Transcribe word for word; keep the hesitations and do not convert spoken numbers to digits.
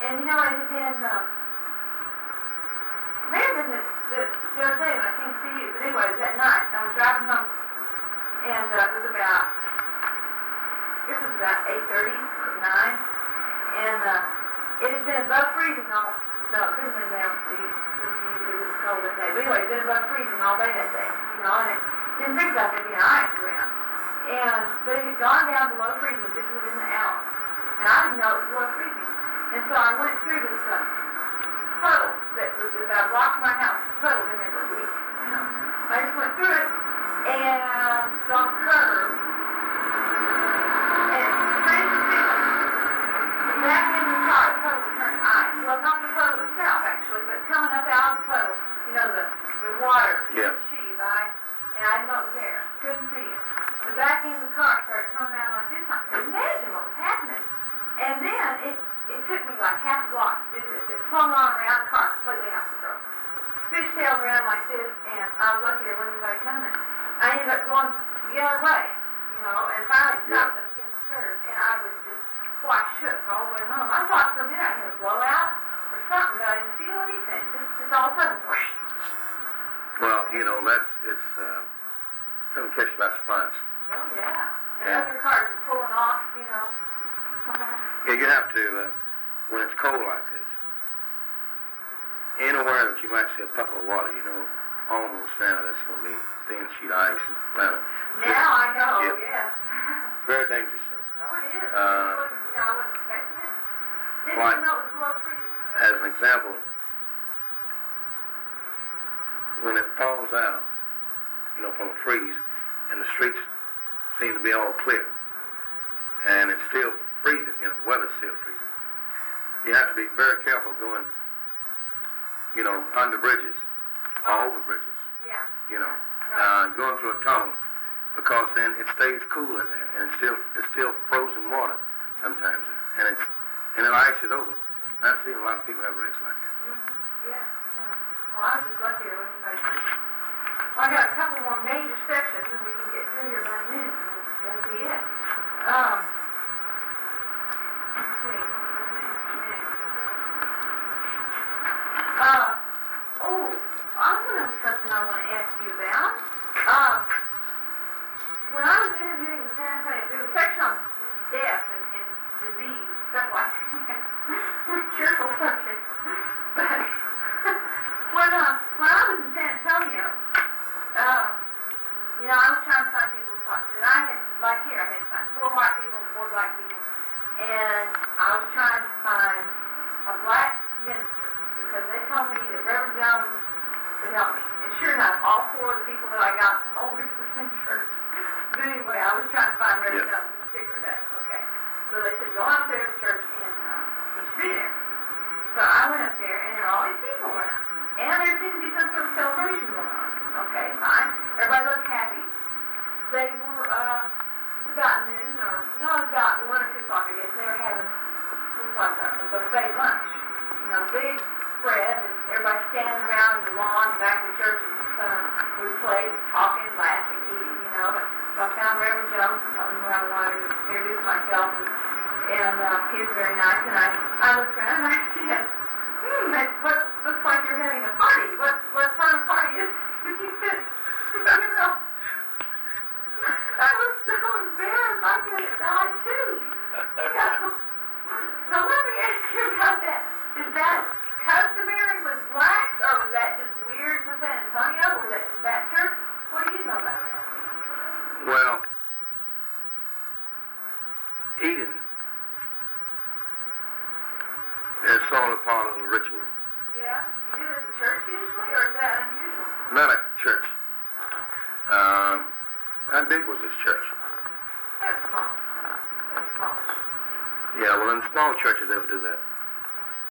and you know, it had been, um, may have been the, the, the other day when I came to see you, but anyway, it was that night. I was driving home, and uh, it was about, I guess it was about eight thirty or nine, and uh, it had been above freezing all, no, it couldn't have been there with you, with you because it was cold that day. But anyway, it had been above freezing all day that day, you know, and it didn't think about there being ice around. And, but it had gone down below freezing just within the hour. And I didn't know it was below freezing. And so I went through this uh, puddle that was about a block from my house. The puddle been there for a week. You know. I just went through it, and it's on a curve. And strange to see, the back end of the car, the puddle would turn to ice. Well, not the puddle itself, actually, but coming up out of the puddle, you know, the, the water, yeah. the sheet, right? And I didn't know it was there. Couldn't see it. The back end of the car started coming around like this. I couldn't imagine what was happening. And then it, it took me like half a block to do this. It swung on around the car completely out the throat. Fishtailed around like this, and I was lucky there wasn't anybody coming. I ended up going the other way, you know, and finally stopped yeah. up against the curb, and I was just, boy, I shook all the way home. I thought for a minute I had a blowout or something, but I didn't feel anything. Just, just all of a sudden, whoosh. Well, you know, that's, it's, uh, something catches you by surprise. Oh, yeah. And yeah. other cars are pulling off, you know. Yeah, you have to, uh, when it's cold like this, anywhere that you might see a puddle of water, you know almost now that's going to be thin sheet ice around it. Now I know, yeah. yes. Very dangerous, sir. Oh, it is. Uh, I wasn't expecting it. Didn't like, even know it was below freezing. As an example, when it thaws out, you know, from a freeze, and the streets seem to be all clear, and it's still freezing, you know, weather's still freezing, you have to be very careful going, you know, under bridges, or over bridges, Yeah. you know, Right. uh, going through a tunnel, because then it stays cool in there, and it's still, it's still frozen water sometimes, and it's, and the ice is over. Mm-hmm. I've seen a lot of people have wrecks like that. Mm-hmm. Yeah, yeah. Well, I was just lucky there wasn't anybody coming. Well, I got a couple more major sections, and we can get through here by noon, and that'll be it. Um, let's see, what was I going to ask you next? Uh, oh, I know something I want to ask you about. Um, when I was interviewing in San Antonio, there was a section on death and, and disease and stuff like that. Cheerful subject. But when, uh, when I was in San Antonio, uh, you know, I was trying to find people to talk to. And I had, like here, I had to find four white people and four black people. And I was trying to find a black minister because they told me that Reverend Jones could help me. And sure enough, all four of the people that I got all went to the same church. But anyway, I was trying to find Reverend Yeah. Jones this particular day. Okay. So they said, go up there to church and uh, you should be there. So I went up there and there were all these people around. And there seemed to be some sort of celebration going on. Okay, fine. Everybody looked happy. They were, uh, it was about noon, or, no, it was about one or two o'clock, I guess. They were having, looked like a, a buffet lunch. You know, big spread, and everybody standing around in the lawn back of the churches and some with plates, talking, laughing, eating, you know. But, so I found Reverend Jones and told him where I wanted to introduce myself, and, and uh, he was very nice. And I, I looked around and I said, hmm, that what, looks like you're having a party. What, what kind of party is it? He said, you know, I was so embarrassed, I could have died too. You know? So let me ask you about that. Is that customary with blacks, or was that just weird for San Antonio, or was that just that church? What do you know about that? Well, eating is sort of part of the ritual. Yeah? You do it at the church usually, or is that unusual? Not at the church. Um, how big was this church? That's small. That's smallish. Yeah, well, in small churches they'll do that.